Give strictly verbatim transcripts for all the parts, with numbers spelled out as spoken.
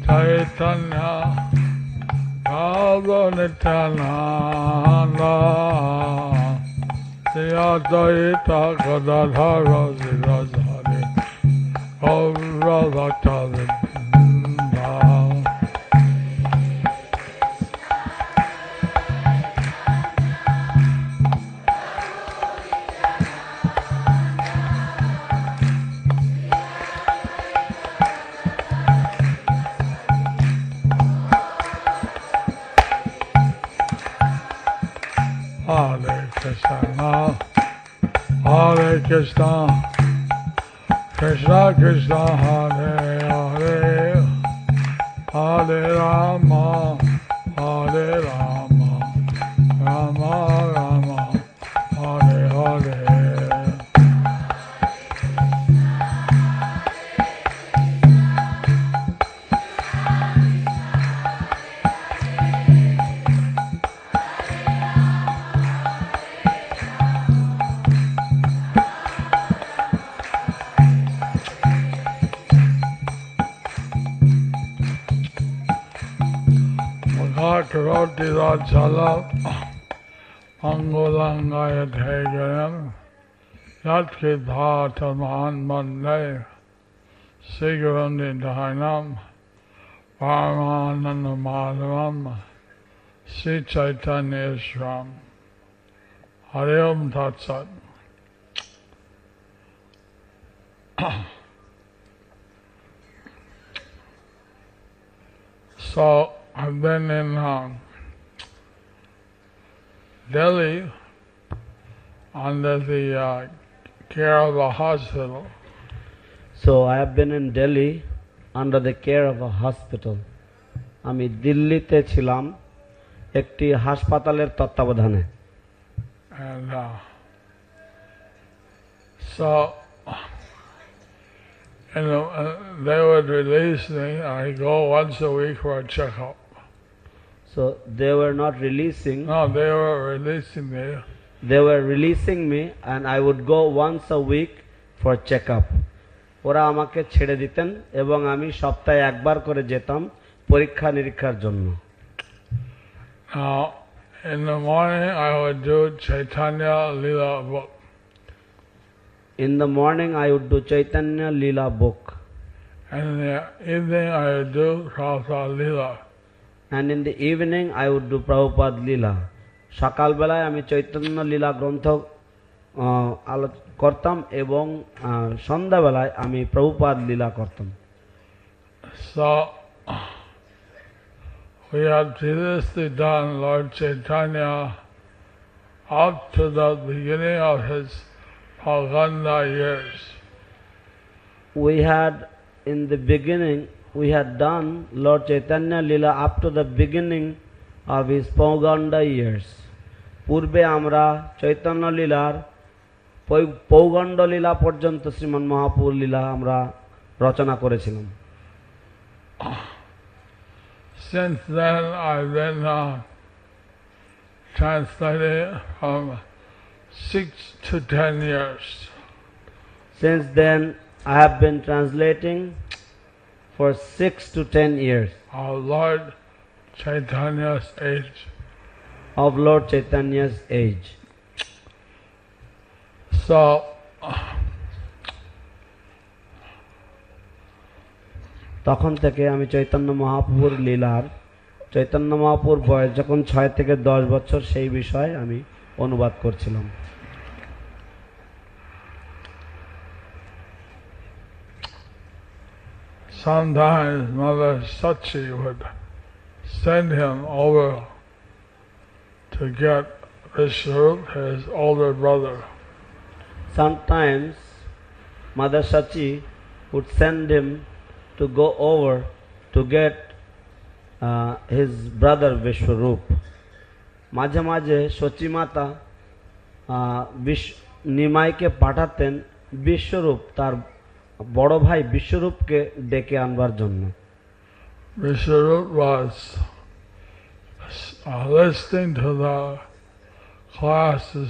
Chaitanya Radha Nityananda Sri Advaita Gadadhara Siddhari Gaura Bhakta Vrinda. Hare Krishna, Hare Krishna, Krishna Krishna, Hare Hare, Hare Rama, Hare Rama, Rama Rama, Hare Hare. Karoti Rajala Angulangaya Thegayam Yatki Dhataman Mande Sigurandi Dhainam Paramananda Madhavam Sri Chaitanya Ishram Hare Om Tat Sat. So I've been in uh, Delhi under the uh, care of a hospital. So I have been in Delhi under the care of a hospital. আমি দিল্লিতে ছিলাম একটি হাসপাতালের তত্ত্বাবধানে। And uh, so you know, uh, they would release me. I go once a week for a checkup. So they were not releasing. No, they were releasing me. They were releasing me, and I would go once a week for checkup. ওরা আমাকে ছেড়ে দিতেন এবং আমি সপ্তাহে একবার করে যেতাম পরীক্ষা নিরীক্ষার জন্য। Now, in the morning I would do Chaitanya Lila book. In the morning I would do Chaitanya Lila book. And in the evening I would do Prabhupada Lila. And in the evening I would do Prabhupada Lila. সকাল বেলায় আমি চৈতন্য লীলা গ্রন্থ করতাম এবং সন্ধ্যা বেলায় আমি প্রভুপাদ লীলা করতাম। So we have previously done Lord Chaitanya up to the beginning of his Pauganda years. We had in the beginning we had done Lord Chaitanya Lila up to the beginning of his Pauganda years. পূর্বে আমরা চৈতন্য লীলার পৌগণ্ড লীলা পর্যন্ত শ্রীমন মহাপুর লীলা আমরা রচনা করেছিলাম। Since then I've been uh, translating from six to ten years. Since then I have been translating for six to ten years. Of Lord Chaitanya's age. Of Lord Chaitanya's age. So, তখন থেকে আমি চৈতন্য মহাপুর লীলার চৈতন্য মহাপুর বয়স যখন ছয় থেকে দশ বছর সেই বিষয়ে আমি অনুবাদ করছিলাম। Sometimes Mother Sachi would send him over to get Vishwarup, his older brother. Sometimes Mother Sachi would send him to go over to get uh, his brother Vishwarup. মাঝে মাঝে সচি মাতা নিমাইকে পাঠাতেন বিশ্বরূপ তার বড় ভাই বিশ্বরূপকে ডেকে আনবার জন্য। Vishwarup was uh, listening to the classes,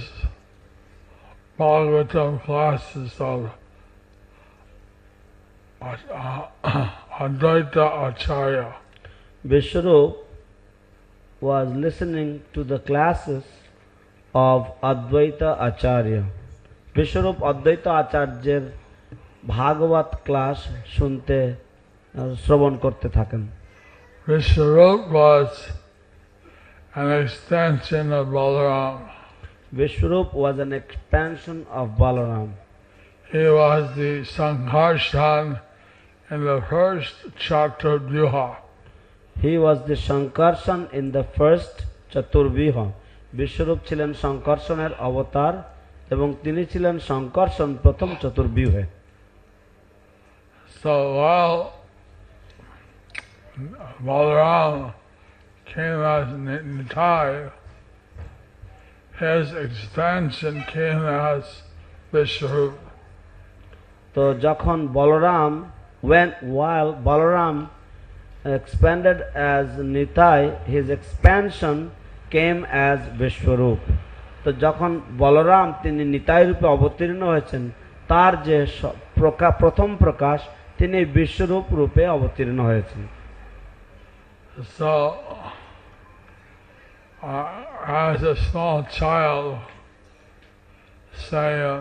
Bhagavatam classes of uh, Advaita Acharya. Vishwarup was listening to the classes of Advaita Acharya. Vishwarup Advaita Acharyer Bhagavat class শুনতে শ্রবণ করতে থাকেন। Vishwarup was an extension of Balaram. Vishwarup was an expansion of Balaram. He was the Sankarshan in the first Chaturvyuha. He was the Sankarshan in the first Chaturvyuha. Vishwarup ছিলেন সংকর্ষণের অবতার এবং তিনি ছিলেন সংকর্ষণ প্রথম চতুর্ব্যূহে। So while Balaram came as Nitai, his expansion came as Vishwarup. তো যখন Balaram when while Balaram expanded as Nitai, his expansion came as Vishwarup. তো যখন বলরাম তিনি নিতাই রূপে অবতীর্ণ হয়েছেন তার যে প্রথম প্রকাশ তিনি বিশ্বরূপ রূপে অবতীর্ণ হয়েছেন। So uh, as a small child, say uh,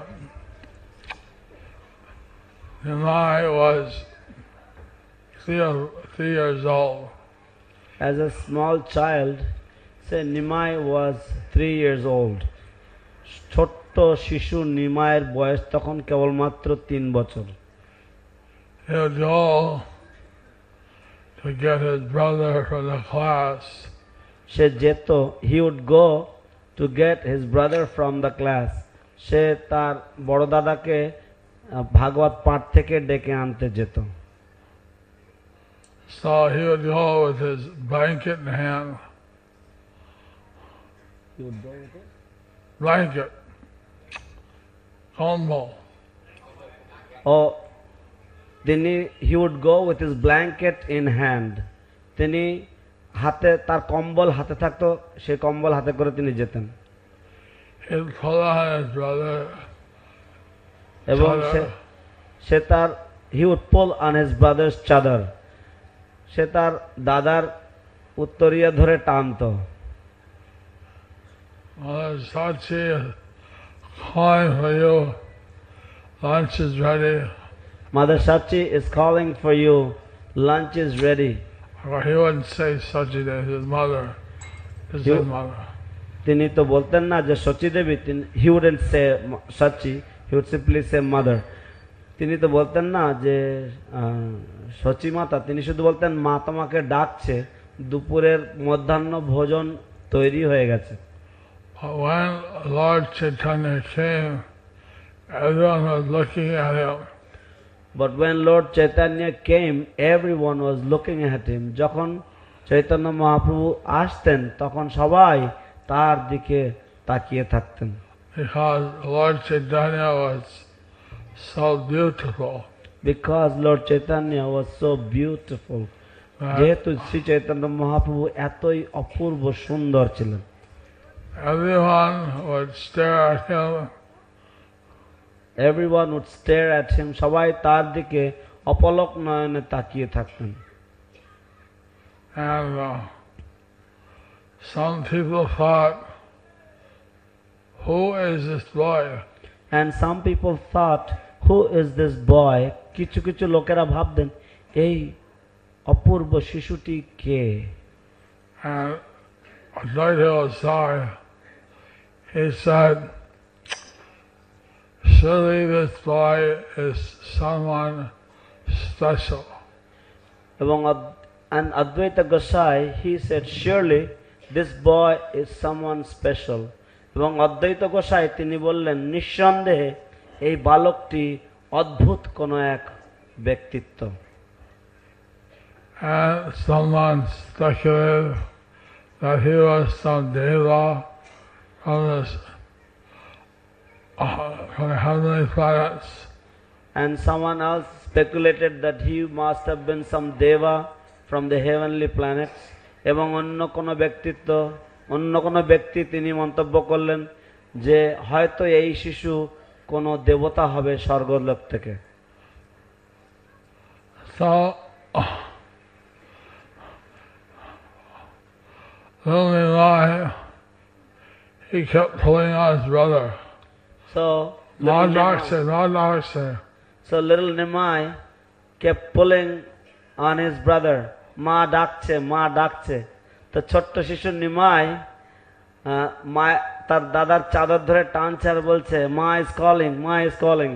Nimai was three, three years old. As a small child, say Nimai was three years old. ছোট্ট শিশু নিমায়ের বয়স তখন কেবলমাত্র তিন বছর। He would go to get his brother from the class. সে যেত he would go to get his brother from the class. সে তার বড় দাদাকে ভাগবত পাঠ থেকে ডেকে আনতে যেত। So he would go with his blanket in hand. He would go with it? Blanket. Kambal. Oh, তিনি he would go with his blanket in hand. তিনি হাতে তার কম্বল হাতে থাকতো, সেই কম্বল হাতে করে তিনি যেতেন। He would pull on his brother. এবং সে সে তার he would pull on his brother's chadar. সে তার দাদার উত্তরীয় ধরে টানতো। Mother Sachi is calling for you. Lunch is ready. Mother Sachi is calling for you. Lunch is ready. Or he wouldn't say Sachi to his mother. This is his mother. তিনি তো বলতেন না যে সচি দেবী, he wouldn't say Sachi, he would simply say mother. তিনি তো বলতেন না যে সচি মাতা, তিনি শুধু বলতেন মা তোমাকে ডাকছে, দুপুরের মধ্যাহ্ন ভোজন তৈরি হয়ে গেছে। But when Lord Chaitanya came, everyone was looking at him. But when Lord Chaitanya came, everyone was looking at him. যখন চৈতন্য মহাপ্রভু আসতেন তখন সবাই তার দিকে তাকিয়ে থাকতেন। Because Lord Chaitanya was so beautiful. Because Lord Chaitanya was so beautiful. যেহেতু শ্রী চৈতন্য মহাপ্রভু এতই অপূর্ব সুন্দর ছিলেন। Everyone would stare at him. Everyone would stare at him. সবাই তার দিকে অপলক নয়নে তাকিয়ে থাকতেন। And uh, some people thought, who is this boy? And some people thought, who is this boy? কিছু কিছু লোকেরা ভাবতেন এই অপূর্ব শিশুটি কে? And Advaita Acharya, he said, surely this boy is someone special. এবং and Advaita Gosai, he said, surely this boy is someone special. এবং অদ্বৈত গোসাই তিনি বললেন নিঃসন্দেহে এই বালকটি অদ্ভুত কোন এক ব্যক্তিত্ব। And someone speculated that he was some deva from the, uh, from the heavenly planets. And someone else speculated that he must have been some deva from the heavenly planets. এবং অন্য কোন ব্যক্তিত্ব অন্য কোন ব্যক্তি তিনি মন্তব্য করলেন যে হয়তো এই শিশু কোন দেবতা হবে স্বর্গলোক থেকে। So little Nimai, he kept pulling on his brother. So Ma little Dakse, Nimai, Ma Dakse. so little Nimai kept pulling on his brother. Ma ডাকছে, মা ডাকছে। তো ছোট্ট শিশু নিমাই আহ, মা তার দাদার চাদর ধরে টানছে আর বলছে মা ইজ কলিং, মা is calling.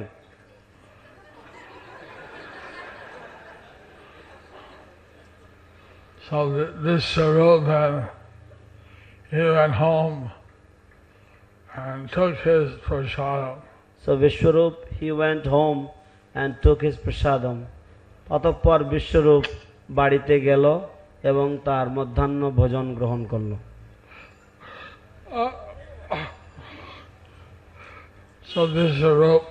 So th- this Swarup then, he went home and took his prasadam. So Vishwarup, he went home and took his prasadam. অতঃপর বিশ্বরূপ বাড়িতে গেল এবং তার মধ্যাহ্ন ভোজন গ্রহণ করল। Uh, so this Swarup,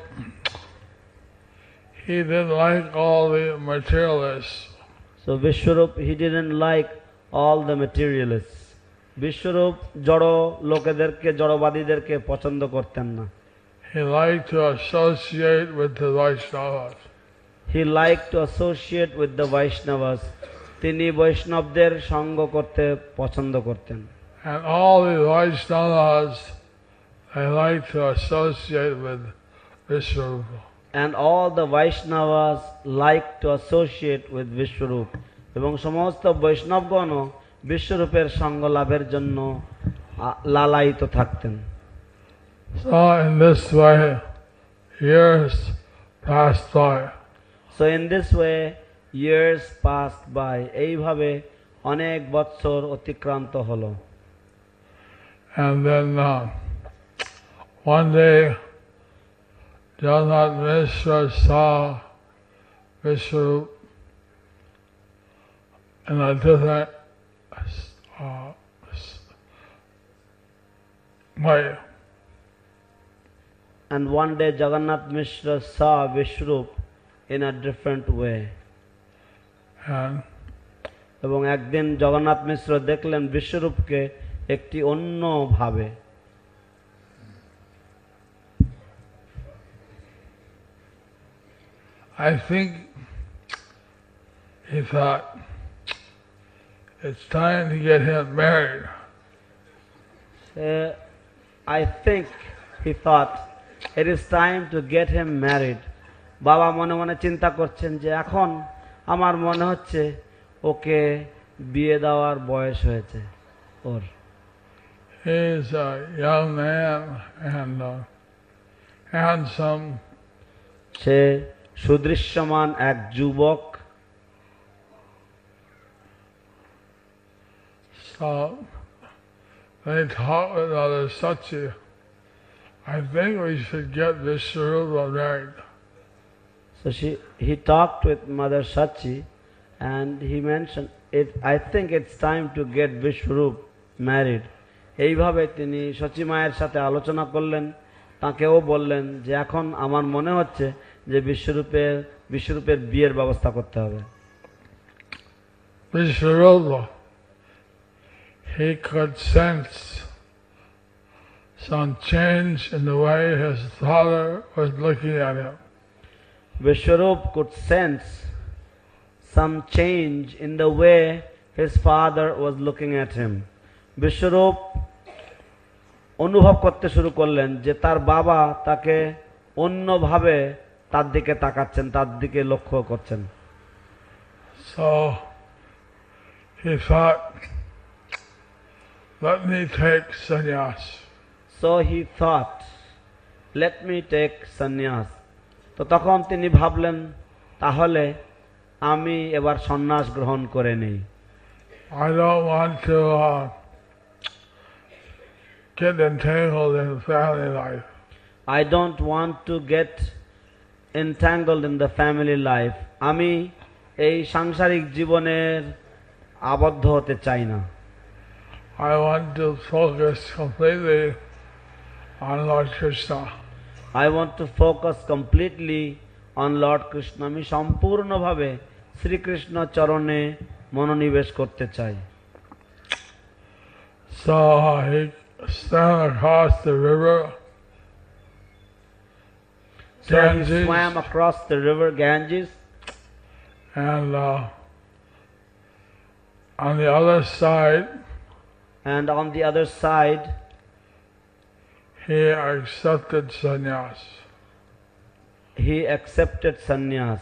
he didn't like all the materialists. So Vishwarup, he didn't like all the materialists. বিশ্বরূপ জড় লোকেদেরকে, জড়বাদীদেরকে পছন্দ করতেন না। He liked to associate with the Vaishnavas. He liked to associate with the Vaishnavas. তিনি বৈষ্ণবদের সঙ্গ করতে পছন্দ করতেন। And all the Vaishnavas, they like to associate with Vishwarupa. And all the Vaishnavas like to associate with Vishwarup. এবং সমস্ত বৈষ্ণবগণও বিশ্বরূপের সঙ্গ লাভের জন্য আ- লালায়িত থাকতেন। So in this way, years passed by. So in this way, years passed by. এইভাবে অনেক বৎসর অতিক্রান্ত হলো। And then uh, one day, Jagannath Mishra saw Vishwarup in a different uh, way. And one day Jagannath Mishra saw Vishwarup in a different way. And এবং একদিন জগন্নাথ মিশ্র দেখলেন বিশ্বরূপকে একটি অন্য ভাবে। I think he thought it's time to get him married. Uh, I think he thought it is time to get him married. বাবা মনে মনে চিন্তা করছেন যে এখন আমার মনে হচ্ছে ওকে বিয়ে দেওয়ার বয়স হয়েছে ওর। He's a young man and uh, handsome. সে সুদৃশ্যমান এক যুবক। So they talked with Mother Sachi. I think we should get Vishwarupa married. So she, he talked with Mother Sachi and he mentioned, it, I think it's time to get Vishwarup married. এইভাবে তিনি সচি মায়ের সাথে আলোচনা করলেন, তাকেও বললেন যে এখন আমার মনে হচ্ছে যে বিশ্বরূপের বিশ্বরূপের বিয়ের ব্যবস্থা করতে হবে। Vishwarupa, he could sense some change in the way his father was looking at him. Vishwarup could sense some change in the way his father was looking at him. বিশ্বরূপ অনুভব করতে শুরু করলেন যে তার বাবা তাকে অন্যভাবে তার দিকে তাকাচ্ছেন, তার দিকে লক্ষ্য করছেন। So he thought, let me take sannyas. So he thought, let me take sannyas. তো তখন তিনি ভাবলেন তাহলে আমি এবার সন্ন্যাস গ্রহণ করে নেই। I don't want to uh, get entangled in family life. I don't want to get entangled in the family life. আমি এই সাংসারিক জীবনের আবদ্ধ হতে চাই না। I want to focus completely on Lord Krishna. I want to focus completely on Lord Krishna. আমি সম্পূর্ণভাবে শ্রীকৃষ্ণ চরণে মনোনিবেশ করতে চাই। So uh, he swam across the river. So he Ganges. swam across the river Ganges. And uh, on the other side, and on the other side, he accepted sannyas. he accepted sannyas.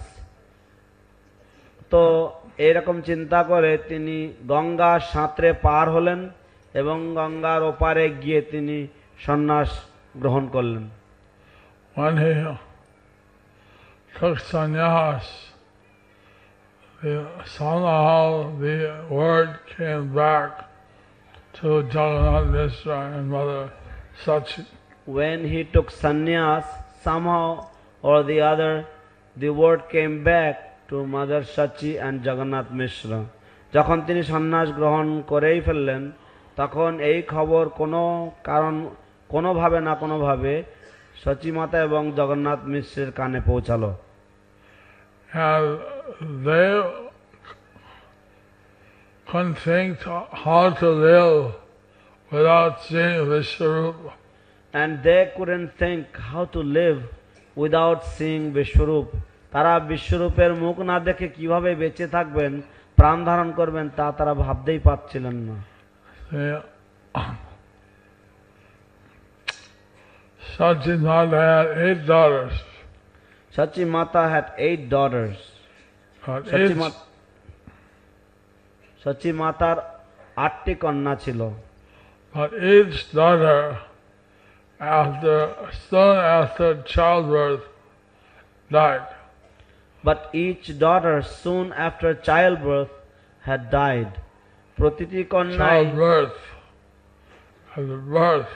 তো এরকম চিন্তা করে তিনি গঙ্গা সাঁতরে পার হলেন এবং গঙ্গার ওপারে গিয়ে তিনি সন্ন্যাস গ্রহণ করলেন। When he took sannyas, the, somehow the word came back to Jagannath Mishra and Mother Sachi. When he took sannyas, somehow or the other, the word came back to Mother Sachi and Jagannath Mishra. যখন তিনি সন্ন্যাস গ্রহণ করেই ফেললেন, তখন এই খবর কোনো কারণ কোনোভাবে না কোনোভাবে সচি মাতা এবং জগন্নাথ মিশ্রের কানে পৌঁছালো। And they couldn't think how to live without seeing Vishwarupa. And they couldn't think how to live without seeing Vishwarup. তারা বিশ্বরূপের মুখ না দেখে কিভাবে বেঁচে থাকবেন, প্রাণ ধারণ করবেন, তা তারা ভাবতেই পারছিলেন না। Sachi Mata had eight daughters. Sachi Mata had eight daughters. Sachi Mata Sachi Matar আটটি কন্যা ছিল। But each daughter, after soon after childbirth, died. But each daughter soon after childbirth had died. প্রতিটি কন্যাই childbirth, after birth,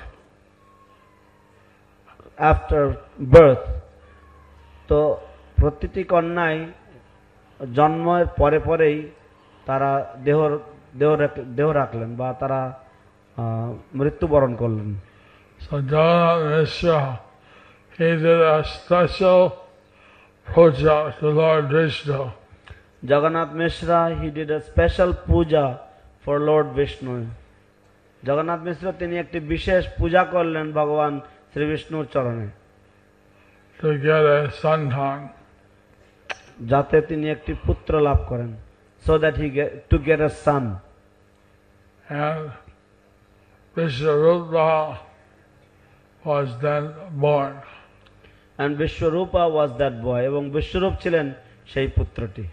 after birth. তো প্রতিটি কন্যাই জন্মের পরে পরেই তারা দেহ দেহ দেহ রাখলেন বা তারা মৃত্যুবরণ করলেন। So Jagannath Mishra, he did a special puja to Lord Vishnu. Jagannath Mishra, he did a special puja for Lord Vishnu. Jagannath Mishra তিনি একটি বিশেষ পূজা করলেন ভগবান শ্রী বিষ্ণুর চরণে, to get a santan, যাতে তিনি একটি পুত্র লাভ করেন, so that he get to get a son. And Vishwarupa was then born. And Vishwarupa was that boy. এবং বিশ্বরূপ ছিলেন সেই পুত্রটি।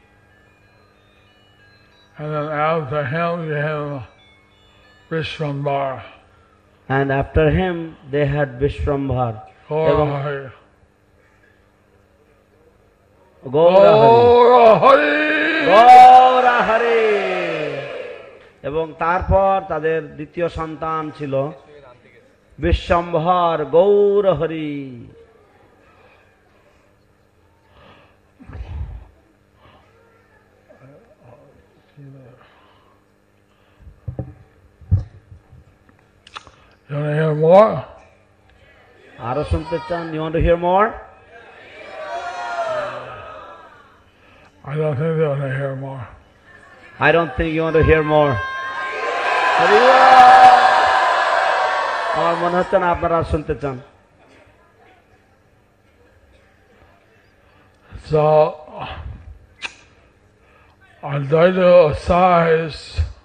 And then after him came Vishwambar. And after him they had Vishwambar. Gaurahari. Gaurahari. Gaurahari. এবং তারপর তাদের দ্বিতীয় সন্তান ছিল Bishwambhar Gaurhari. You want to hear more? আরো শুনতে চান? You want to hear more? I don't think they want to hear more. I don't think you want to hear more. আমার মনে হচ্ছে না আপনারা শুনতে চান। So, Advaita Gosai's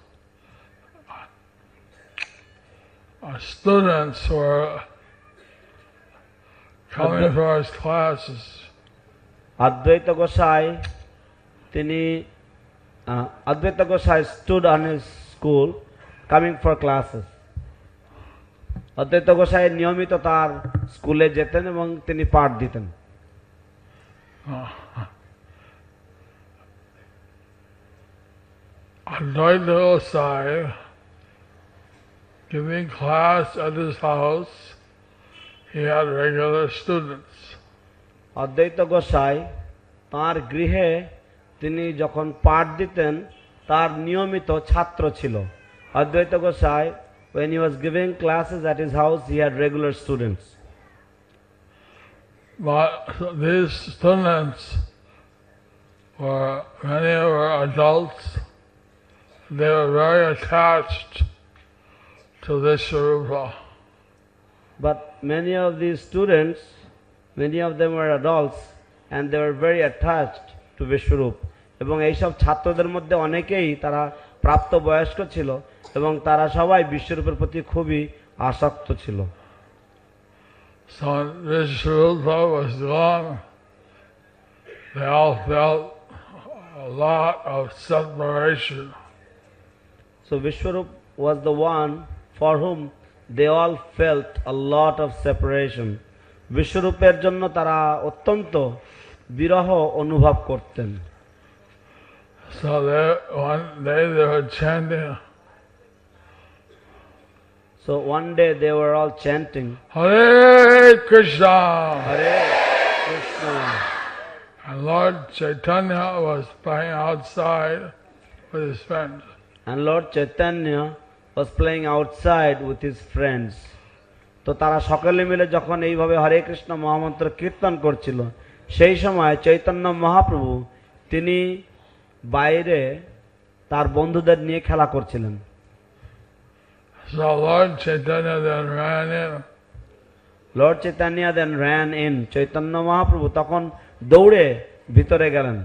students were coming for his classes. Advaita Gosai, তিনি Advaita Gosai stood on his school coming for classes. Advaita Gosai নিয়মিত তার স্কুলে যেতেন এবং তিনি পাঠ দিতেন। Advaita Gosai giving class at his house, he had regular students. অদ্বৈত গোসাই তার গৃহে তিনি যখন পাঠ দিতেন তার নিয়মিত ছাত্র ছিল। অদ্বৈত গোসাই, when he was giving classes at his house, he had regular students. But these students were, many were adults. They were very attached to Vishwarupa. But many of these students, many of them were adults and they were very attached to Vishwarup. এবং এইসব ছাত্রদের মধ্যে অনেকেই তারা প্রাপ্তবয়স্ক ছিল এবং তারা সবাই বিশ্বরূপের প্রতি খুবই আসক্ত ছিল। So Vishwarupa was gone. They all felt a lot of separation. So Vishwarup was the one for whom they all felt a lot of separation. বিশ্বরূপের জন্য তারা অত্যন্ত বিরহ অনুভব করতেন। So they, one day they were chanting, So one day they were all chanting, Hare Krishna. Hare Krishna. And Lord Chaitanya was playing outside with his friends. And Lord Chaitanya was playing outside with his friends. তো তারা সকলে মিলে যখন এইভাবে হরে কৃষ্ণ মহামন্ত্র কীর্তন করছিল, সেই সময় চৈতন্য মহাপ্রভু তিনি বাইরে তার বন্ধুদের নিয়ে খেলা করছিলেন। So Lord Chaitanya then ran in. Lord Chaitanya then ran in. Chaitanya Mahaprabhu তখন দৌড়ে ভিতরে গেলেন।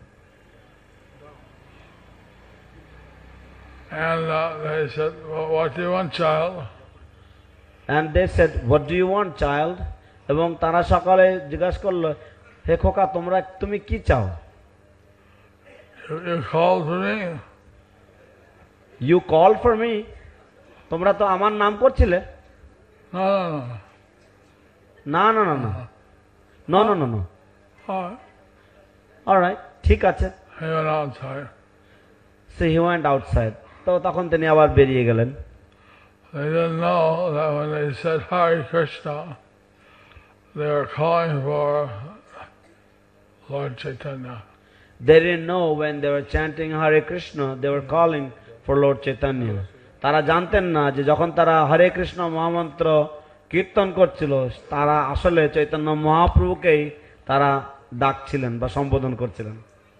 And uh, they said, well, what do you want, child? And they said, what do you want, child? এবং তারা সকালে জিজ্ঞাসা করলো, হে খোকা তোমরা তুমি কি চাও? You, you called for me. You called for me? তোমরা তো আমার নাম করছিলে। No, no, no. না না না না no no no no All right. all right ঠিক আছে। He went outside. So he went outside. তো তখন তিনি আবার বেরিয়ে গেলেন। They didn't know that when they said Hare Krishna, they were calling for Lord Chaitanya. They didn't know when they were chanting Hare Krishna, they were calling for Lord Chaitanya. তারা জানতেন না যে যখন তারা হরে কৃষ্ণ মহামন্ত্র কীর্তন করছিল, তারা আসলে চৈতন্য মহাপ্রভুকেই তারা ডাকছিলেন বা সম্বোধন করছিলেন।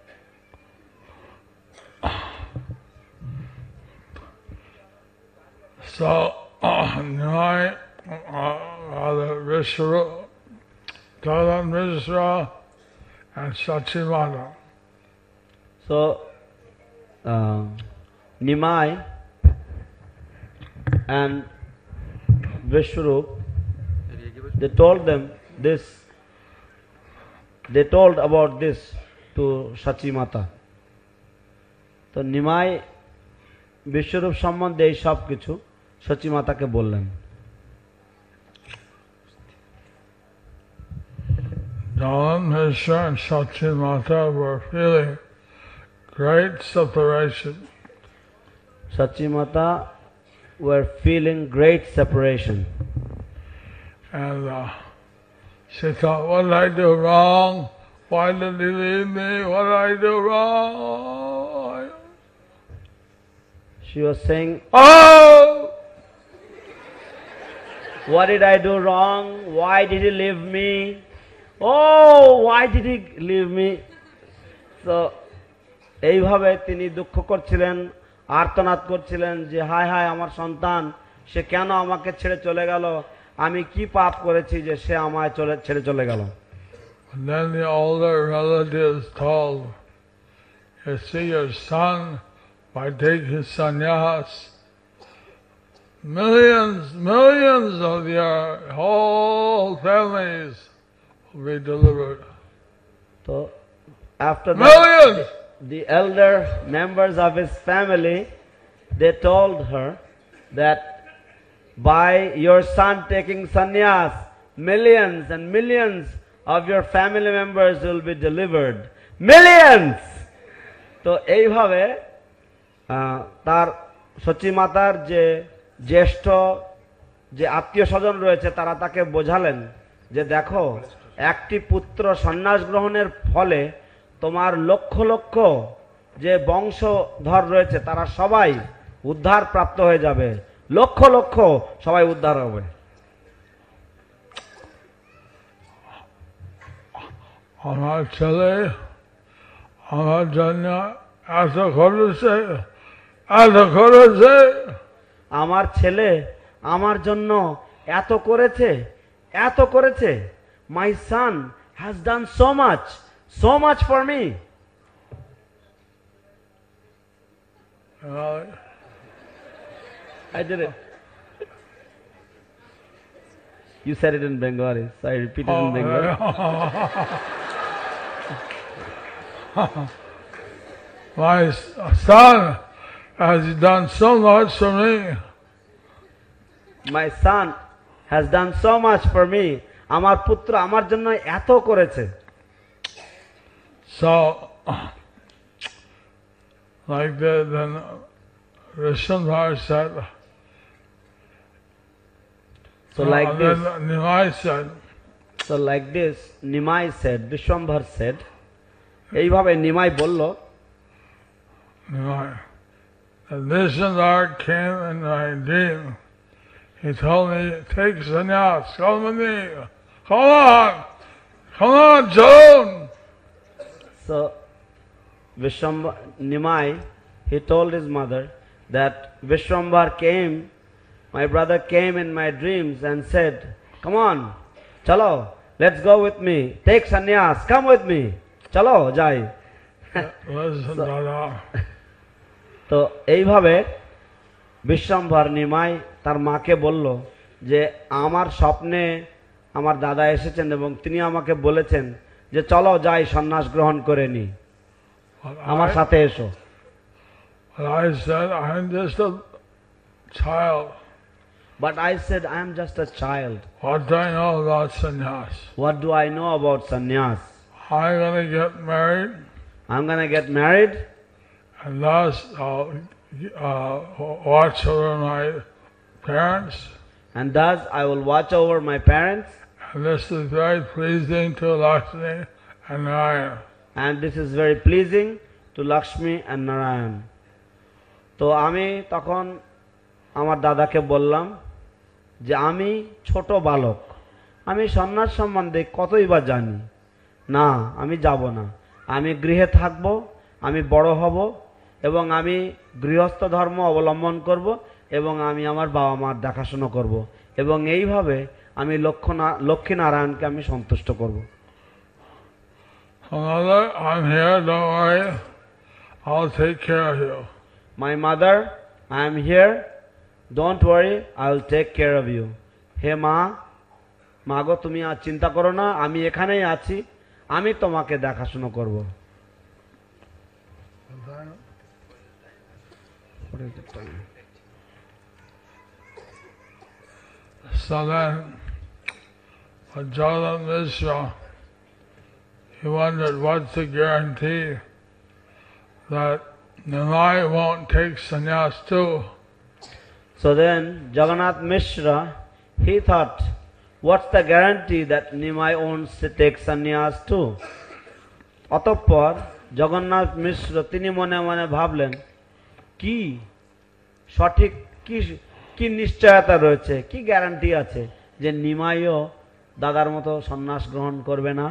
So, uh, Nimai, uh, the Vishwarupa, Gadan Mishra, and Sachimata. So, uh, Nimai and Vishwarup, they told them this, they told about this to Sachimata. তো নিমাই বিশ্বরূপ সম্বন্ধে এই সব কিছু সচিমাতাকে বললেন। Gadan Mishra and Sachimata were feeling great separation. Sachimata were feeling great separation. And uh, she thought, what did I do wrong? Why did he leave me? What did I do wrong? She was saying, Oh! what did I do wrong? Why did he leave me? Oh, why did he leave me? So, এইভাবে তিনি দুঃখ করছিলেন, আর্তনাদ করছিলেন যে হায় হায় আমার সন্তান, সে কেন আমাকে ছেড়ে চলে গেল, আমি কি পাপ করেছি যে সে আমায় চলে ছেড়ে চলে গেল। And then the older relatives told, you see your son, by taking sannyas, millions, millions of your whole families will be delivered. So, after that, Millions! the elder members of his family, they told her that by your son taking sannyas, millions and millions of your family members will be delivered. Millions! তো এইভাবে তার সচিমাতার যে জ্যেষ্ঠ যে আত্মীয় স্বজন রয়েছে তারা তাকে বোঝালেন যে দেখো, একটি পুত্র সন্ন্যাস গ্রহণের ফলে তোমার লক্ষ লক্ষ যে বংশধর রয়েছে তারা সবাই উদ্ধার প্রাপ্ত হয়ে যাবে, লক্ষ লক্ষ সবাই উদ্ধার হবে। আমার ছেলে আমার জন্য এত করেছে, এত করেছে। আমার ছেলে আমার জন্য এত করেছে, এত করেছে। My son has done so much, so much for me. Really? I did it. You said it in Bengali, so I repeated Oh, in Bengali. My son has done so much for me. My son has done so much for me. আমার পুত্র আমার জন্য এত করেছে। So, like the, then Vishwambar said, So like uh, this, then Nimai said, so like this, Nimai said, Vishwambar said, এইভাবে নিমাই বলল, Nimai, that Vishwambar came in my dream. He told me, take sannyas, come with me, come on, come on, Joan. So Vishwambar, Nimai, he told his mother that Vishwambar came, my brother came in my dreams and said, come on, chalo, let's go with me, take sannyas, come with me, chalo, jai. Listen, So- Dada. তো এইভাবে বিশ্বম্ভর নিমাই তার মাকে বলল যে আমার স্বপ্নে আমার দাদা এসেছেন এবং তিনি আমাকে বলেছেন যে চলো যাই সন্ন্যাস গ্রহণ করে নি, But আমার I, সাথে এসো। but I said, I'm just a child. But I said, I am just a child. What do I know about sannyas? What do I know about sannyas? I'm going to get married, I'm gonna get married and thus I'll uh, watch over my parents. and thus I will watch over my parents, And this is very pleasing to Lakshmi and Narayana. and this is very pleasing to Lakshmi and Narayan. তো আমি তখন আমার দাদাকে বললাম যে আমি ছোট বালক, আমি সন্ন্যাস সম্বন্ধে কতই বা জানি না, আমি যাব না, আমি গৃহে থাকব, আমি বড় হব এবং আমি গৃহস্থ ধর্ম অবলম্বন করব এবং আমি আমার বাবা মার দেখাশোনা করব এবং এইভাবে আমি লক্ষ্য- লক্ষ্মী নারায়ণকে আমি সন্তুষ্ট করব। Mother, I'm here, don't worry. I'll take care of you. My mother, I am here, don't worry, I will take care of you. হে মা, মাগো তুমি আর চিন্তা করো না, আমি এখানেই আছি, আমি তোমাকে দেখাশোনা করব। What is the time? So then, when Jagannatha Mishra, he wondered what's the guarantee that Nimai won't take sannyas too. So then Jagannath Mishra, he thought, what's the guarantee that Nimai won't take sannyas too? অতঃপর জগন্নাথ মিশ্র তিনি মনে মনে ভাবলেন, কি সঠিক কি কি নিশ্চয়তা রয়েছে, কি গ্যারান্টি আছে যে নিমাইও দাদার মতো সন্ন্যাস গ্রহণ করবে না।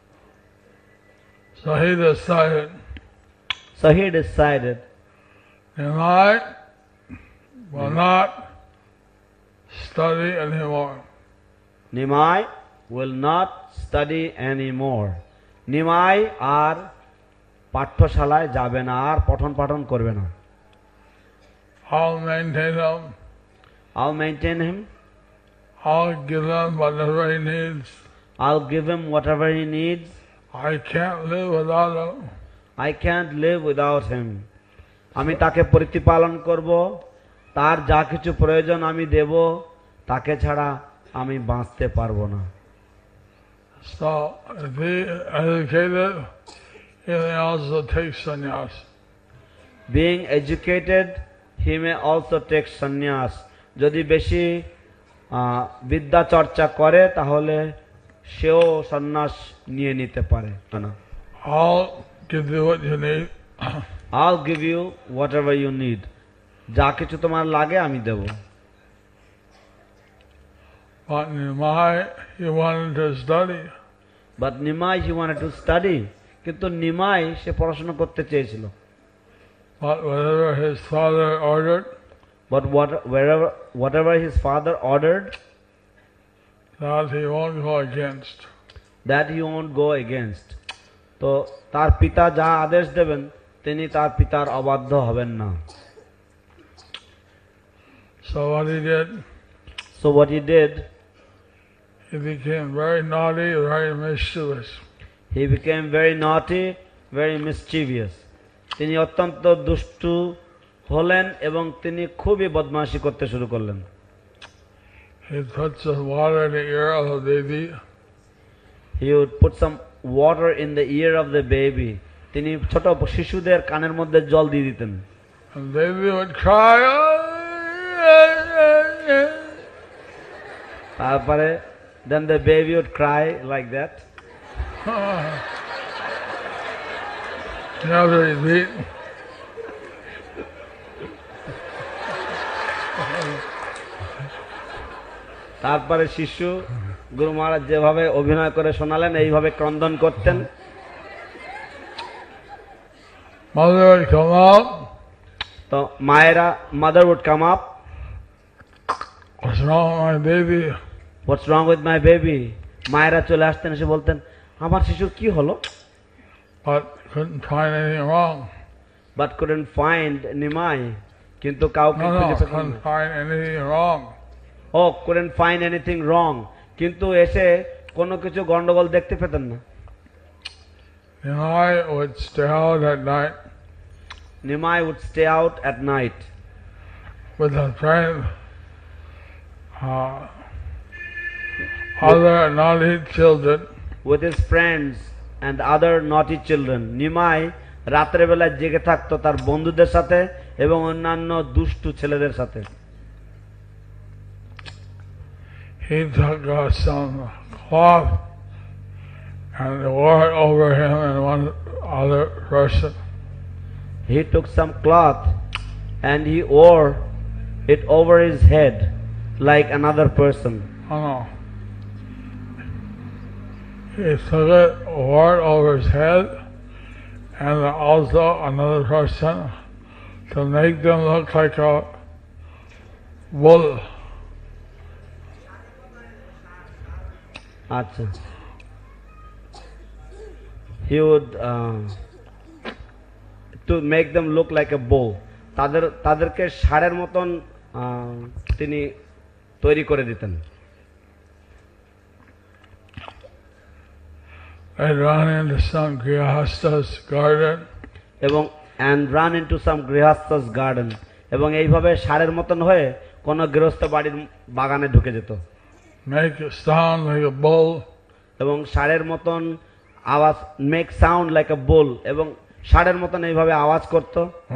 So he decided, So he decided Nimai will not study anymore. Nimai will not study anymore. Nimai আর পাঠ্যশালায় যাবে না, আর পঠন পাঠন করবে না। I'll maintain him. I'll maintain him. I'll give him whatever he needs. I'll give him whatever he needs. I can't live without him. I can't live without him. আমি তাকে প্রতিপালন করব, তার যা কিছু প্রয়োজন আমি দেব, তাকে ছাড়া আমি বাঁচতে পারবো না। So if he educated, he may also take sannyas. Being educated, he may also take sannyas. যদি বেশি আহ, বিদ্যা চর্চা করে তাহলে সেও সন্ন্যাস নিয়ে নিতে পারে না। I'll give you what you need. I'll give you whatever you need. যা কিছু তোমার লাগে আমি দেব। But Nimai, he wanted to study. But Nimai, he wanted to study. কিন্তু নিমাই সে পড়াশোনা করতে চেয়েছিল। But whatever his father ordered, But what, wherever, whatever his father ordered, that he won't go against. that he won't go against. তো তার পিতা যা আদেশ দেবেন তিনি তার পিতার অবাধ্য হবেন না। So what he did, So what he did, he became very naughty, very mischievous. he became very naughty, very mischievous. তিনি অত্যন্ত দুষ্টু হলেন এবং তিনি খুবই বদমাশি করতে শুরু করলেন। He put some water in the ear of the baby. He would put some water in the ear of the baby. তিনি ছোট শিশুদের কানের মধ্যে জল দিয়ে দিতেন। And the baby would cry. তারপরে then the baby would cry like that. Never repeat. তারপরে শিশু গুরু মহারাজ যেভাবে অভিনয় করে শোনালেন এইভাবে ক্রন্দন করতেন। Mother would come up. তো মায়েরা mother would come up. What's wrong with my baby? What's wrong with my baby? মায়েরা চলে আসতেন এসে বলতেন আমার শিশুর কি হলো? But couldn't find anything wrong. But couldn't find Nimai. কিন্তু কাউকে No, no, খুঁজে পেতেন couldn't না। find anything wrong. Oh, couldn't find anything wrong. কিন্তু এসে কোনো কিছু গন্ডগোল দেখতে পেতেন না। Nimai would stay out at night Nimai would stay out at night with a friend, uh, other naughty children, with his friends and other naughty children. Nimai রাতের বেলা জেগে থাকতো তার বন্ধুদের সাথে এবং অন্যান্য দুষ্টু ছেলেদের সাথে। he took uh, some cloth and wore it over him and one other person. He took some cloth and he wore it over his head like another person. Oh no. He took it, wore it over his head, and also another person to make them look like a bull. আচ্ছা। He would uh, to make them look like a bull. তাদের তাদেরকে ষাঁড়ের মতন আহ, তিনি তৈরি করে দিতেন। They run into some Grihasta's garden, এবং and run into some গৃহস্থ's garden এবং এইভাবে ষাঁড়ের মতন হয়ে কোন গৃহস্থ বাড়ির বাগানে ঢুকে যেত make it sound like a bull, এবং ষাঁড়ের মতন আওয়াজ make sound like a bull এবং ষাঁড়ের মতন এইভাবে আওয়াজ করত।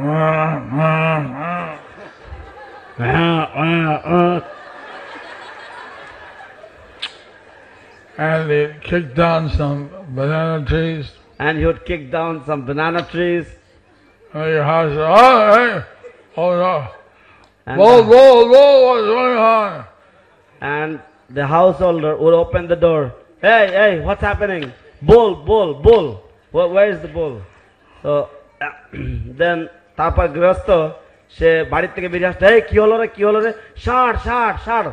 and they kick down some banana trees. And he would kick down some banana trees. And your house, oh, hey, oh no, And bull, the- bull, bull, what's going on? And the householder would open the door. Hey, hey, what's happening? Bull, bull, bull. Where, where is the bull? So then তারপর গৃহস্থ সে বাড়ির থেকে বেরিয়ে আসতো, এই কি হলো রে কি হলো রে, ষাঁড় ষাঁড় ষাঁড়।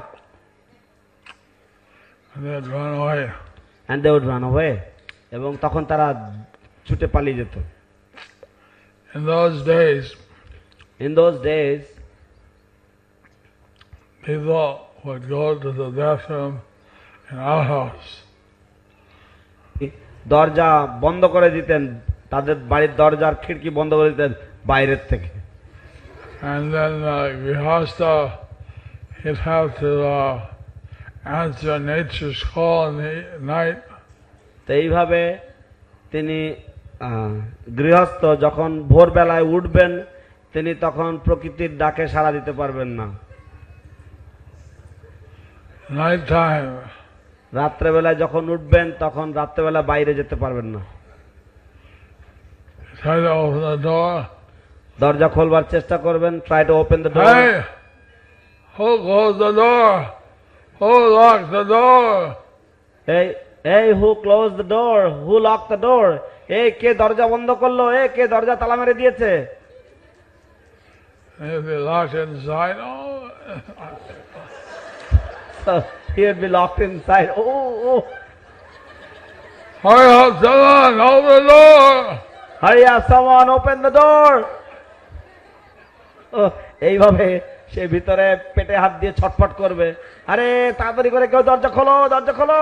And they'd run away. And they would run away. এবং তখন তারা ছুটে পালিয়ে যেত। In those days, In those days, people would go to the bathroom in our house. দরজা বন্ধ করে দিতেন, তাদের বাড়ির দরজার খিড়কি বন্ধ করে দিতেন বাইরের থেকে। And then uh, Grihastha, he'd have to uh, answer nature's call in the night. তো এইভাবে তিনি আহ, গৃহস্থ যখন ভোরবেলায় উঠবেন তিনি তখন প্রকৃতির ডাকে সাড়া দিতে পারবেন না। Night time, রাত্রেবেলায় যখন উঠবেন তখন রাত্রেবেলা বাইরে যেতে পারবেন না। try to open the door. দরজা খোলবার চেষ্টা করবেন, try to open the door. Hey, who closed the door? Who locked the door? এই এই who close the door, who lock the door, এই কে দরজা বন্ধ করলো, এ কে দরজা তালা মেরে দিয়েছে। And if they locked inside, oh, So he would be locked inside. Oh, oh, hurry up, someone, open the door. hurry up, someone open the door. Oh, এইভাবে সে ভিতরে পেটে হাত দিয়ে ছটফট করবে, আরে তাড়াতাড়ি করে কেউ দরজা খোলো, দরজা খোলো।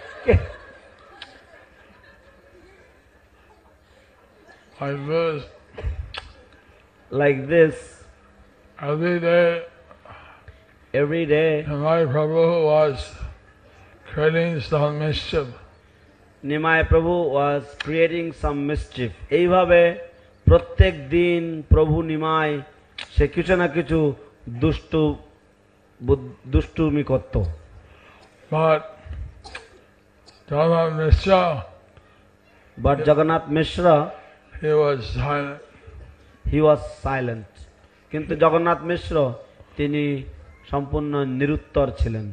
Like this. Like this. Every day. Every day. My Prabhu was creating some mischief. Nimai Prabhu was creating some mischief. এইভাবে প্রত্যেক দিন প্রভু নিমাই সে কিছু না কিছু দুষ্টু দুষ্টুমি করত। But Jagannath Mishra, But Jagannath Mishra, he was silent. He was silent. কিন্তু জগন্নাথ মিশ্র তিনি সম্পূর্ণ নিরুত্তর ছিলেন।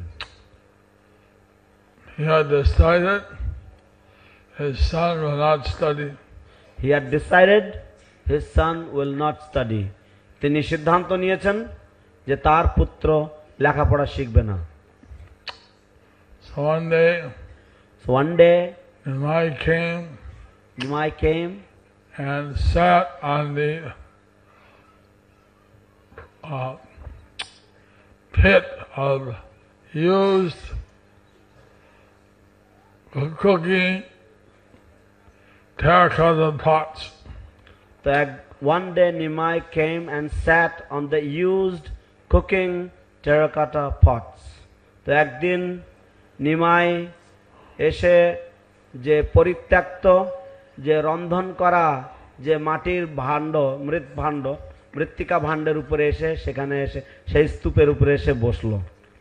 He had decided his son will not study. He had decided his son will not study. তিনি সিদ্ধান্ত নিয়েছেন যে তার পুত্র লেখাপড়া শিখবে না। So one day, so one day, Nimai came, Nimai came and sat on the uh, pit of used cooking terracotta pots. So one day Nimai came and sat on the used cooking terracotta pots. তো একদিন নিমাই এসে যে পরিত্যক্ত যে রন্ধন করা যে মাটির ভাণ্ড, মৃৎ ভাণ্ড, মৃত্তিকা ভাণ্ডের উপরে এসে সেখানে এসে সেই স্তূপের উপরে এসে বসলো।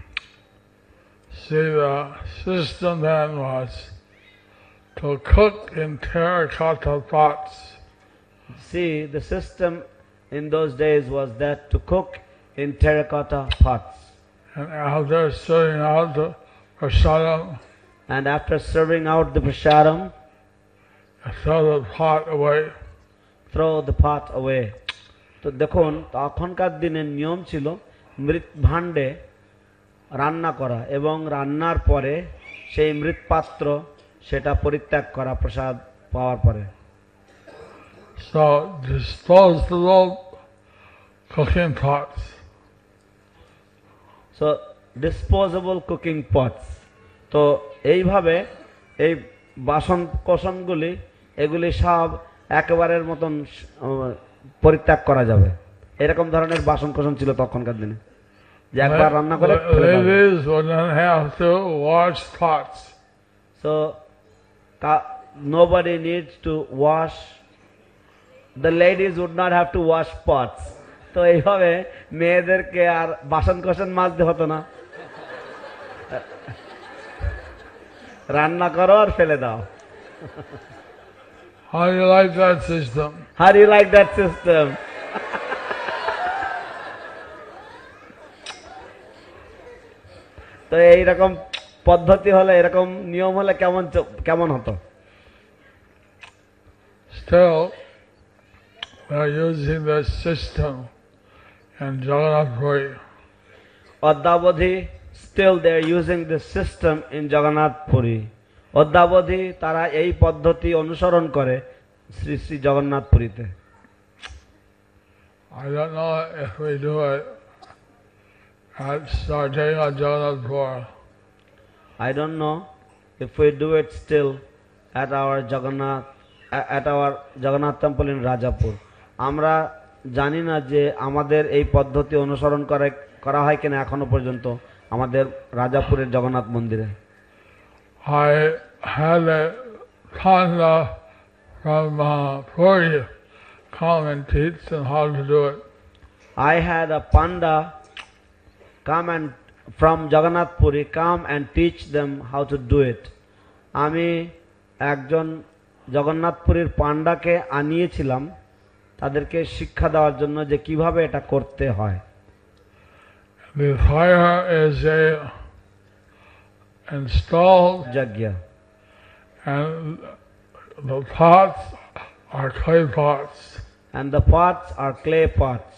See, the system then was to cook in terracotta pots. See, the system in those days was that to cook in terracotta pots. And after serving out the prasadam, and after serving out the prasadam, throw the pot away. Throw the pot away. তো দেখুন তখনকার দিনের নিয়ম ছিল মৃৎ ভাণ্ডে রান্না করা এবং রান্নার পরে সেই মৃৎ পাত্র সেটা পরিত্যাগ করা প্রসাদ পাওয়ার পরে। So disposable cooking pots. So disposable cooking pots. তো এইভাবে এই বাসন কোসনগুলি এগুলি সব একেবারের মতন পরিত্যাগ করা যাবে, এরকম ধরনের বাসন কোসন ছিল তখনকার দিনে যে একবার রান্না করে ladies wouldn't have to wash pots. So nobody needs to wash. The ladies would not have to wash pots. তো এইভাবে মেয়েদেরকে আর বাসন কোসন মাজতে হতো না, রান্না করো আর ফেলে দাও। How do you like that system? How do you like that system? তো এইরকম পদ্ধতি হলে, এরকম নিয়ম হলে কেমন কেমন হতো? Still, we are using this system in Jagannath Puri. অদ্যাবধি still they are using this system in Jagannath Puri. অদ্যাবধি তারা এই পদ্ধতি অনুসরণ করে শ্রী শ্রী জগন্নাথ পুরীতে। I don't know if we do it at Sartega Jagannath Puri. I don't know if we do it still at our Jagannath at our Jagannath temple in Rajapur. আমরা জানি না যে আমাদের এই পদ্ধতি অনুসরণ করে করা হয় কিনা এখনো পর্যন্ত আমাদের রাজাপুরের জগন্নাথ মন্দিরে। I had a panda from uh, Puri come and teach them how to do it. I had a panda come and from Jagannath Puri come and teach them how to do it. আমি একজন জগন্নাথ পুরীর পান্ডাকে আনিয়েছিলাম তাদেরকে শিক্ষা দেওয়ার জন্য যে কিভাবে এটা করতে হয়। The fire is a installed yajna and the pots are clay pots. And the pots are clay pots.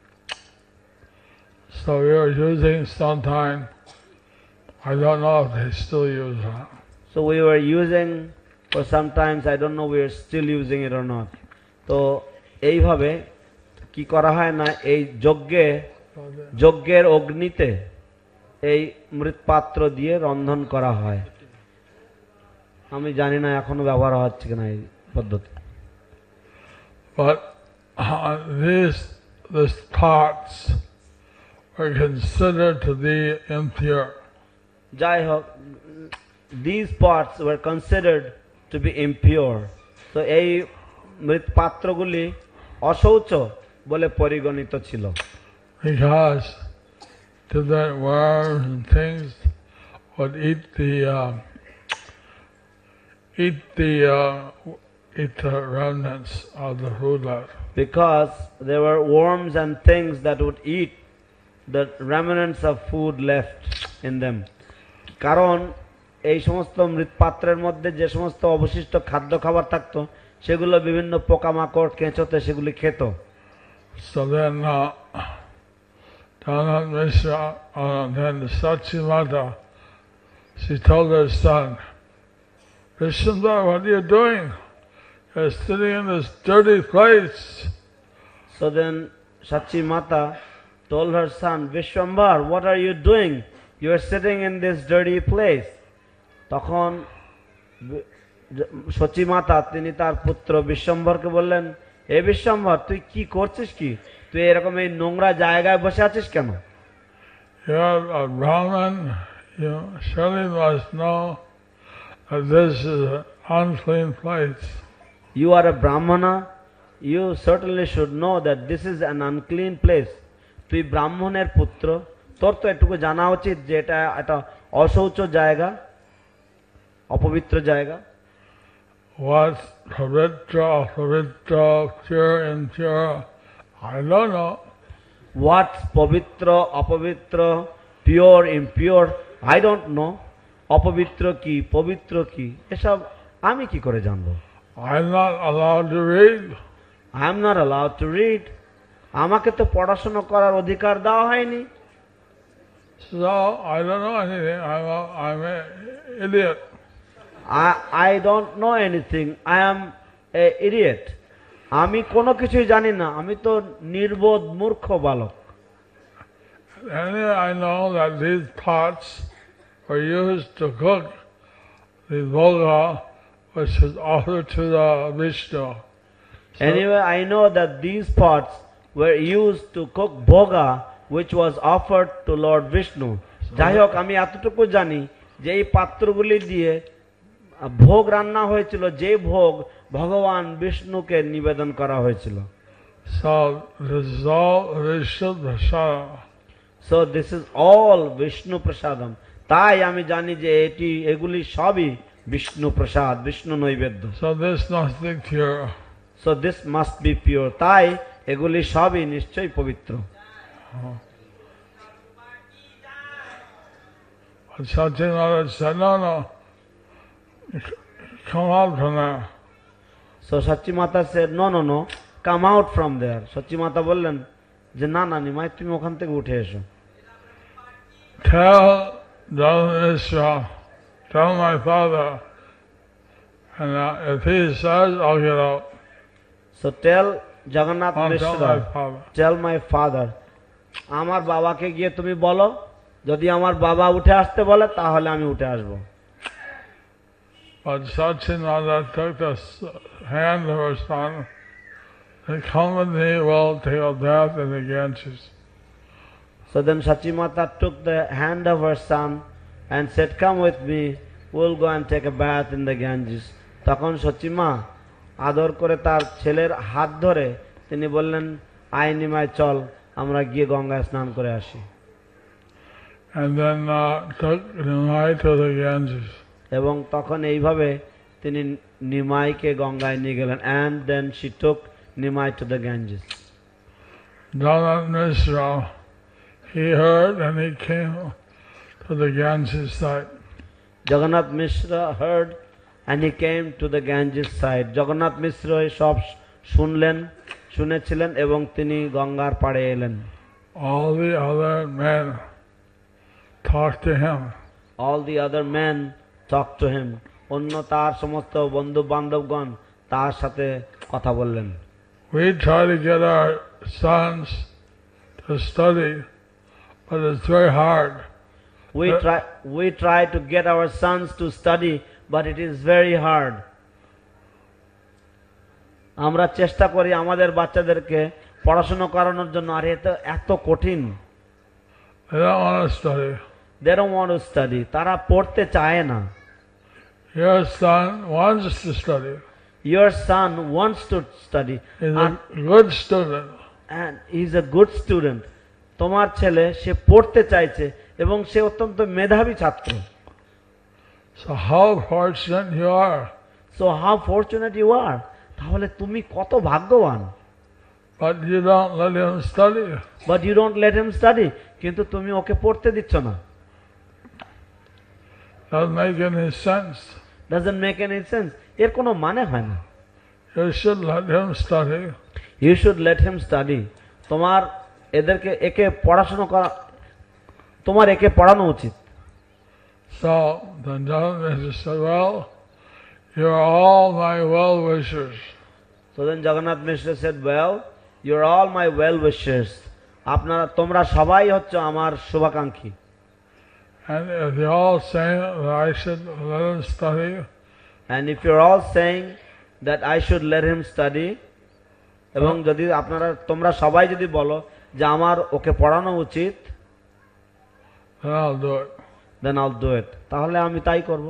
So we are using sometime. I don't know if they still use that. So we were using for sometimes, I don't know we are still using it or not. তো এইভাবে কি করা হয় না, এই যজ্ঞে যজ্ঞের অগ্নিতে এই মৃৎপাত্র দিয়ে রন্ধন করা হয়। আমি জানি না এখনো ব্যবহার হচ্ছে কিনা এই পদ্ধতি। But uh, these these pots are considered to be impure. যাই হোক, these pots were considered to be impure. তো এই মৃৎপাত্রগুলি অশৌচ বলে পরিগণিত ছিল। Because different worms and things would eat the uh, eat the uh, eat the remnants of the food left. Because there were worms and things that would eat the remnants of food left in them. কারণ এই সমস্ত মৃৎপাত্রের মধ্যে যে সমস্ত অবশিষ্ট খাদ্য খাবার থাকতো সেগুলো বিভিন্ন পোকামাকড় কেঁচোতে সেগুলি খেত। So then uh, Dhanat Mishra, uh, then Sachimata, she told her son, Vishnudev, what are you doing? You're sitting in this dirty place. So then Sachi Mata told her son, Vishwambar, what are you doing? You are sitting in this dirty place. তখন সচি মাতা তিনি তার পুত্র বিশ্বম্বরকে বললেন, এ বিশ্বম্বর, তুই কি করছিস? কি তুই এরকম এই নোংরা জায়গায় বসে আছিস কেন? You are a Brahmin, you surely must know that this is an unclean place. You are a Brahmana, you certainly should know that this is an unclean place. তুই ব্রাহ্মণের পুত্র, তোর তো এটুকু জানা উচিত যে এটা একটা অশৌচ জায়গা, অপবিত্র জায়গা। What pavitra, pavitra, pure, impure, I don't know. What pavitra, apavitra, pure, impure, I don't know. অপবিত্র কি, পবিত্র কি, এসব আমি কি করে জানবো? I'm not allowed to read. I am not allowed to read. আমাকে তো পড়াশোনা করার অধিকার দেওয়া হয়নি। So I don't know anything. I'm a, I'm an idiot. I, I don't know anything. I am a idiot. আমি কোনো কিছুই জানি না, আমি তো নির্বোধ মূর্খ বালক। Anyway, I know that these pots were used to cook the bhoga, which is offered to the Vishnu. So, anyway, I know that these pots were used to cook bhoga, which was offered to Lord Vishnu. যাই হোক, আমি এতটুকু জানি যে এই পাত্রগুলি দিয়ে ভোগ রান্না হয়েছিল, যে ভোগ ভগবান বিষ্ণুকে নিবেদন করা হয়েছিল। So this is all Vishnu Prasadam. So this is all Vishnu Prasadam. তাই আমি জানি যে এটি এগুলি সবই বিষ্ণু প্রসাদ, বিষ্ণু নৈবেদ্য। So this must be pure. So this must be pure. তাই এগুলি সবই নিশ্চয়ই পবিত্র। But Satyamata said, no, no, come out from there. So Sachi Mata said, no, no, no, come out from there. Sachi Mata বললেন যে না না নিমাই, তুমি ওখান থেকে উঠে এসো। Tell Dhamishra, tell my father, and uh, if he says, I'll get out. So tell Jagannath I'll tell Mishra, my father. tell my father, আমার বাবাকে গিয়ে তুমি বলো, যদি আমার বাবা উঠে আসতে বলে তাহলে আমি উঠে আসবো। But Satyamata took the hand of her son, and come with me, we'll take a bath in the Ganges. So then Sachi Mata took the hand of her son and said, come with me, we'll go and take a bath in the Ganges. তখন সচিমা আদর করে তার ছেলের হাত ধরে তিনি বললেন, আয় নিমাই চল, আমরা গিয়ে গঙ্গায় স্নান করে আসি। And then uh, took Nimai to the Ganges. এবং তখন এইভাবে তিনি নিমাইকে গঙ্গায় নিয়ে গেলেন। And then she took Nimai to the Ganges. Dhanat Mishra, he heard and he came to the Ganges side. Jagannath Mishra heard and he came to the Ganges side. Jagannath Mishra সব শুনলেন, শুনেছিলেন এবং তিনি গঙ্গার পাড়ে এলেন। All the other men talked to him. All the other men talked to him. অন্য তার সমস্ত বন্ধু বান্ধবগণ তার সাথে কথা বললেন। We try to get our sons to study, but it's very hard. We Uh, try, we try to get our sons to study, but it is very hard. আমরা চেষ্টা করি আমাদের বাচ্চাদেরকে পড়াশোনা করানোর জন্য, আর এত এত কঠিন। They don't want to study. They don't want to study. তারা পড়তে চায় না। Your son wants to study. Your son wants to study. He's and, a good student. and he's a good student. তোমার ছেলে সে পড়তে চাইছে এবং সে অত্যন্ত মেধাবী ছাত্র। So how fortunate you are. So how fortunate you are. তাহলে তুমি কত ভাগ্যবান। But you don't let him study. But you don't let him study. কিন্তু তুমি ওকে পড়তে দিচ্ছ না। Doesn't make any sense. Doesn't make any sense. এর কোনো মানে হয় না। You should let him study. You should let him study. তোমার এদেরকে একে পড়াশোনা করা, তোমার একে পড়ানো উচিত। So then Jagannath said, well, you're all my well wishers. So then Jagannath Mishra said, well, you're all my well wishers. আপনারা তোমরা সবাই হচ্ছে আমার শুভাকাঙ্ক্ষী। And if you're all saying that I should let him study, And if you're all saying that I should let him study, এবং যদি আপনারা তোমরা সবাই যদি বলো যে আমার ওকে পড়ানো উচিত, then I'll do it. then I'll do it. তাহলে আমি তাই করব।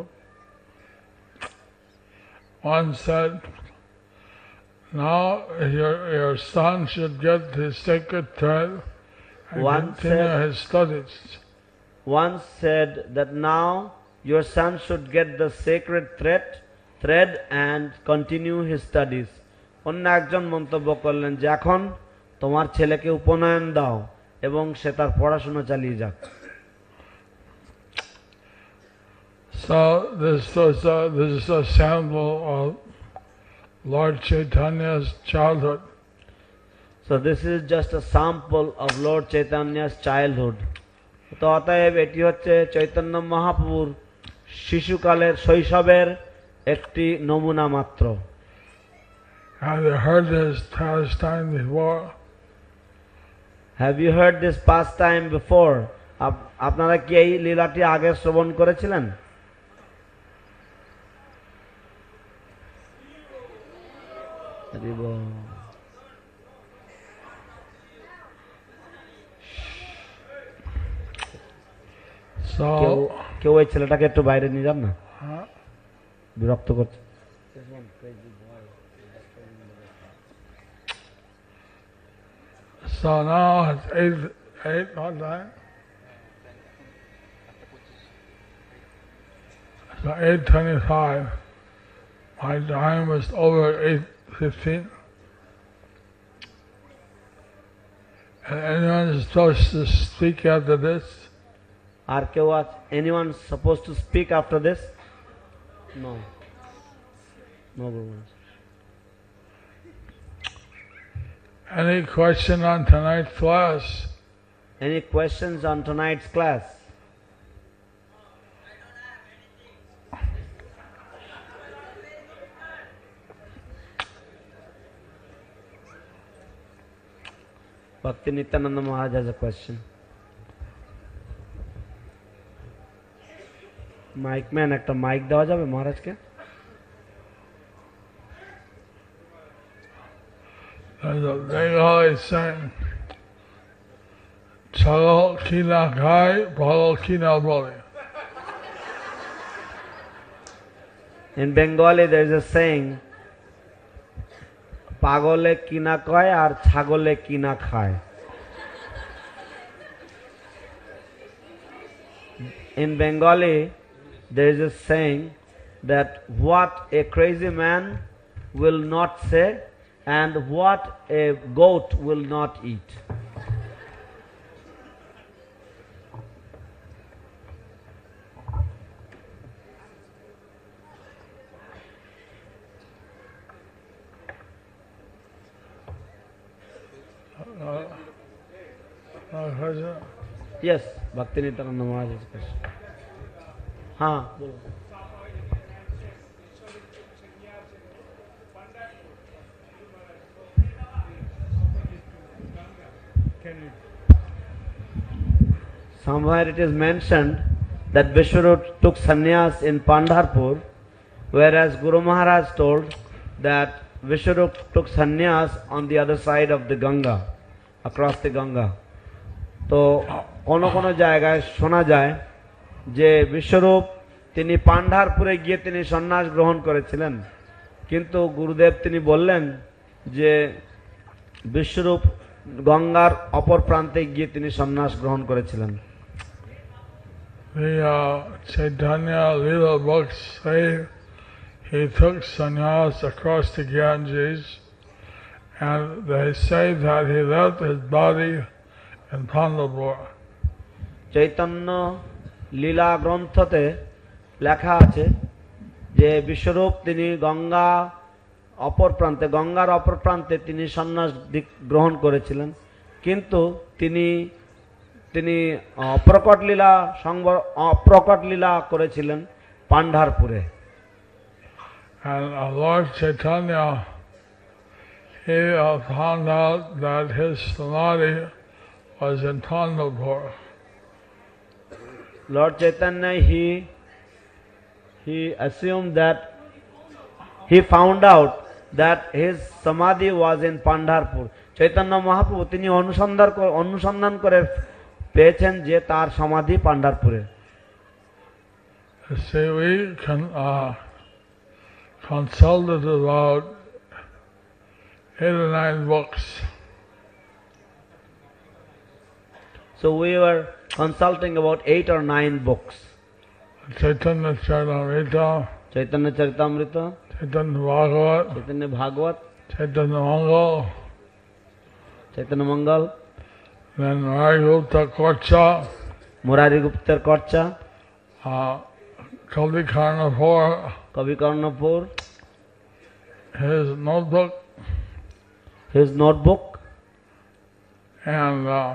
One said, now your, your son should get the sacred thread and One continue said- his studies. One said that now your son should get the sacred thread, thread and continue his studies. অন্য একজন মন্তব্য করলেন যে এখন তোমার ছেলেকে উপনয়ন দাও এবং সে তার পড়াশোনা চালিয়ে যাক। So this was a, this is a sample of Lord Chaitanya's childhood. So this is just a sample of Lord Chaitanya's childhood. তো অতএব এটি হচ্ছে চৈতন্য মহাপ্রভুর শিশুকালের শৈশবের একটি নমুনা মাত্র। Have you heard this pastime before? Have you heard this pastime before? আপ- আপনারা কি এই লীলাটি আগে শ্রবণ করেছিলেন? হরি বল। কেউ So, কেউ এই ছেলেটাকে একটু বাইরে নিয়ে যান না, huh? বিরক্ত করছে। So now it's eight, eight, what time? So eight twenty-five. My time was over eight fifteen. And anyone is supposed to speak after this? আর কেউ আছে? Anyone supposed to speak after this? No. No, Bhagwan. Any question on tonight's class? Any questions on tonight's class? Bhakti Nityananda Maharaj has a question. Mike man একটা mike দেওয়া যাবে মহারাজকে? There's a Bengali saying, Chalo kina khai, bhalo kina boli. In Bengali there is a saying, পাগলে কিনা কয় আর ছাগলে কিনা খায়. In Bengali there is a saying that what a crazy man will not say and what a goat will not eat. Uh, uh, question? Yes, Bhakti Nityananda Maharaj has a question. हाँ बोलो. Can you Somewhere it is mentioned that Vishwarup took sannyas in Pandharpur, whereas Guru Maharaj told that Vishwarup took sannyas on the other side of the Ganga, across the Ganga. তো কোন কোন জায়গায় শোনা যায় যে বিশ্বরূপ তিনি পান্ডারপুরে গিয়ে তিনি সন্ন্যাস গ্রহণ করেছিলেন, কিন্তু গুরুদেব তিনি বললেন যে বিশ্বরূপ গঙ্গার অপর প্রান্তে গিয়ে তিনি সন্ন্যাস গ্রহণ করেছিলেন। The uh, Chaitanya Leela books say he took sannyas across the Ganges, and they say that he left his body in Pandharpur. Chaitanya লীলা গ্রন্থতে লেখা আছে যে বিশ্বরূপ তিনি গঙ্গা অপর প্রান্তে গঙ্গার অপর প্রান্তে তিনি সন্ন্যাস গ্রহণ করেছিলেন, কিন্তু তিনি তিনি অপ্রকট লীলা অপ্রকট লীলা করেছিলেন পান্ডারপুরে। And Lord Chaitanya, he uh, found out that his samadhi was in Pandharpur. Lord Chaitanya, he he assumed that he found out that his samadhi was in Pandharpur. Chaitanya Mahaprabhu তিনি অনুসন্ধান অনুসন্ধান করে পেয়েছেন যে তার সমাধি পান্ডারপুরে। See, we can uh, consulted about eight or nine books. So we were consulting about eight or nine books. Chaitanya Charitamrita, Chaitanya Charitamrita, Chaitanya Bhagavat, Chaitanya Bhagavat, Chaitanya Mangal, Chaitanya Mangal, then Murari Korcha, Murari Gupta Korcha, uh, Kavi Karnapur, Kavi Karnapur, his notebook, his notebook, and uh,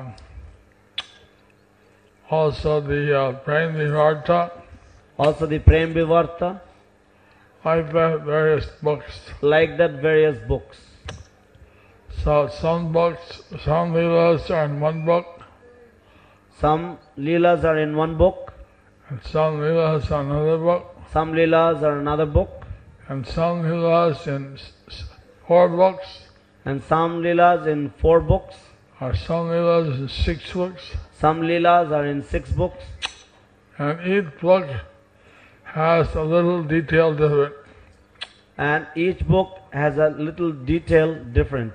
also the uh, Prem Vivarta, also the Prem Vivarta, like that, various books. like that various books. So some books, some leelas are in one book, some leelas are in one book, and some leelas are another book, some leelas are another book, and some leelas in s- four books, and some leelas in four books, or some leelas in six books, some leelas are in six books, and each book has a little detail different. and each book has a little detail different.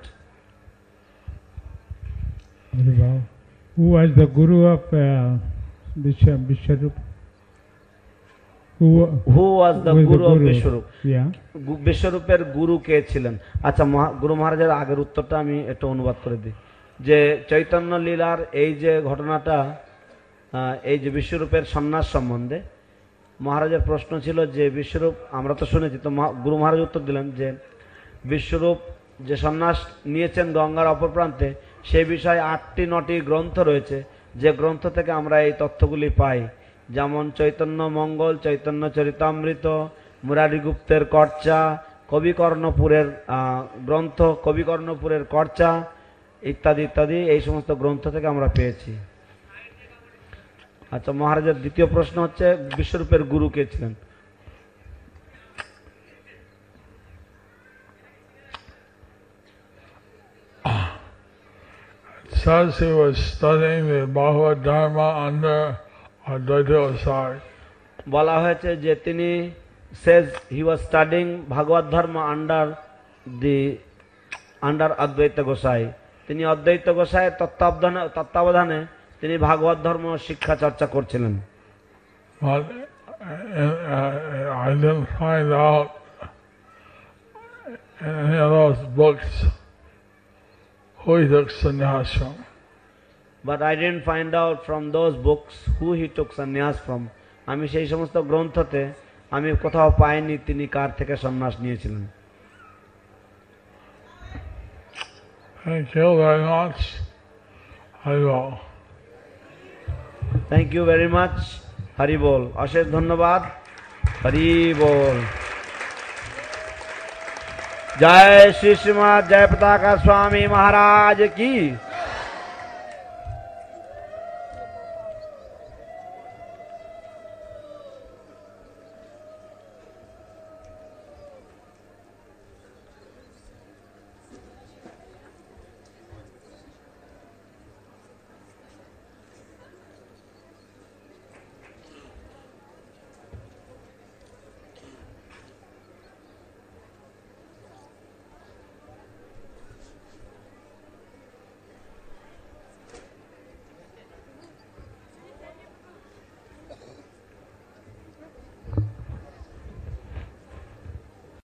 Who was the guru of uh, Vishwarup? Who, Who was the was guru the of guru? Vishwarup? Yeah. বিশ্বরূপের গুরু কে ছিলেন? আচ্ছা, গুরু মহারাজের আগের উত্তরটা আমি একটু অনুবাদ করে দিই যে চৈতন্য লীলার এই যে ঘটনাটা, এই যে বিশ্বরূপের সন্ন্যাস সম্বন্ধে মহারাজের প্রশ্ন ছিল যে বিশ্বরূপ, আমরা তো শুনেছি, তো গুরু মহারাজ উত্তর দিলেন যে বিশ্বরূপ যে সন্ন্যাস নিয়েছেন গঙ্গার অপর প্রান্তে, সে বিষয়ে আটটি নটি গ্রন্থ রয়েছে, যে গ্রন্থ থেকে আমরা এই তথ্যগুলি পাই, যেমন চৈতন্য মঙ্গল, চৈতন্য চরিতামৃত, মুরারি গুপ্তের কর্চা, কবিকর্ণপুরের গ্রন্থ, কবিকর্ণপুরের কর্চা ইত্যাদি ইত্যাদি, এই সমস্ত গ্রন্থ থেকে আমরা পেয়েছি। আচ্ছা, মহারাজের দ্বিতীয় প্রশ্ন হচ্ছে বিশ্বরূপের গুরু কে ছিলেন? Says he was studying the Bhagavad Dharma under Advaita Gosai. বলা হয়েছে যে তিনি says he was studying Bhagavad Dharma under the under Advaita Gosai. তিনি অদ্বৈত গোসাইয়ের তত্ত্বাবধানে তত্ত্বাবধানে তিনি ভাগবত ধর্ম শিক্ষা চর্চা করছিলেন। But uh, uh, I didn't find out in any of those books who he took sannyas from. But I didn't find out from those books who he took sannyas from. আমি সেই সমস্ত গ্রন্থতে আমি কোথাও পাইনি তিনি কার থেকে সন্ন্যাস নিয়েছিলেন। Thank you very much. I will. Thank you very much. Hari বল। অশেষ ধন্যবাদ। হরি বল। जय श्री श्रीमद जय पताका स्वामी महाराज की।